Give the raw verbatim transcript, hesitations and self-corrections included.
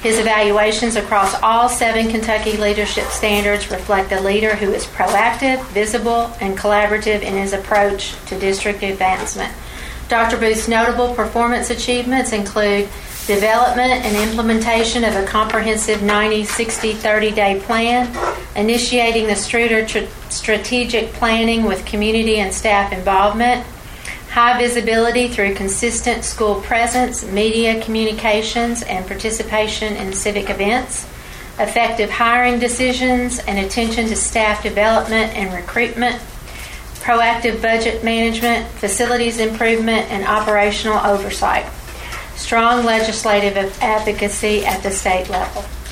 His evaluations across all seven Kentucky leadership standards reflect a leader who is proactive, visible, and collaborative in his approach to district advancement. Doctor Booth's notable performance achievements include development and implementation of a comprehensive ninety, sixty, thirty-day plan, initiating the Struder tr- strategic planning with community and staff involvement, high visibility through consistent school presence, media communications, and participation in civic events, effective hiring decisions and attention to staff development and recruitment, proactive budget management, facilities improvement, and operational oversight, strong legislative advocacy at the state level.